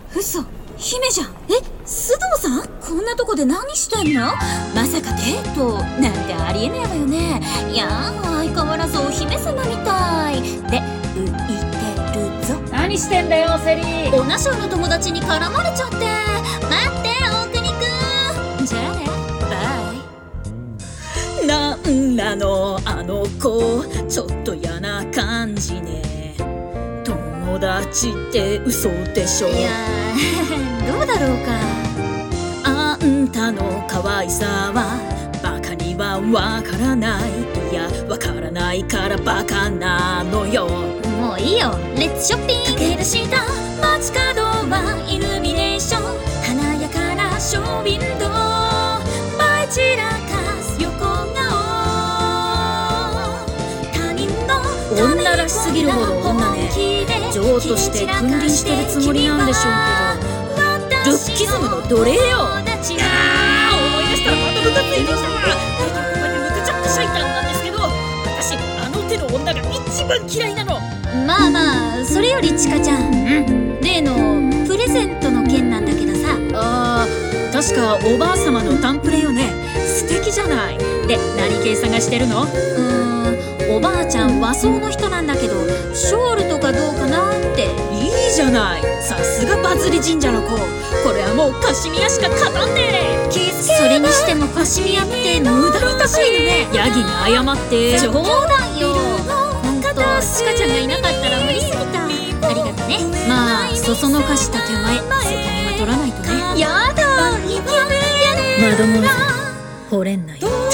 嘘、姫じゃん。須藤さん、こんなとこで何してんの？まさかデートなんてありえないわよね。いやー、相変わらずお姫様みたいで浮いてるぞ。 何してんだよセリー。 おなしょの友達に絡まれちゃって。待って大国くん。じゃあね、バイ。 なんなのあの子、ちょっと嫌な感じね。友達って嘘でしょ。 いやーどうだろうか。 あんたの可愛さはバカにはわからない。いやわからないからバカなのよ。 もういいよ、レッツショッピング。 駆け出した街角はイルミネーション、華やかなショーウィンドウ、舞い散らかす横顔、他人の女らしすぎるほど女ね。女王として君臨してるつもりなんでしょうけど、ルッキズムの奴隷よ。 思い出したらまたムカついてきた。最近ここでムカちゃったシャイタンなんですけど、私あの手の女が一番嫌いなの。 まあまあ、それよりちかちゃん、例のプレゼントの件なんだけどさ。 あー、確かおばあ様のタンプレよね。素敵じゃない。で、何系探してるの？ おばあちゃん和装の人なんだけど、ショールとかどうかなって。 いいじゃない、さすがバズり神社の子。これはもうカシミヤしか勝たんね。 それにしてもカシミヤって無駄に高いのね。 ヤギに謝って。 冗談よ。ほんと、ちかちゃんがいなかったら無理すぎた。ありがとね。 まあ、そそのかした手前、責任は取らないとね。 やだ、イケメン。 窓も惚れんなよ。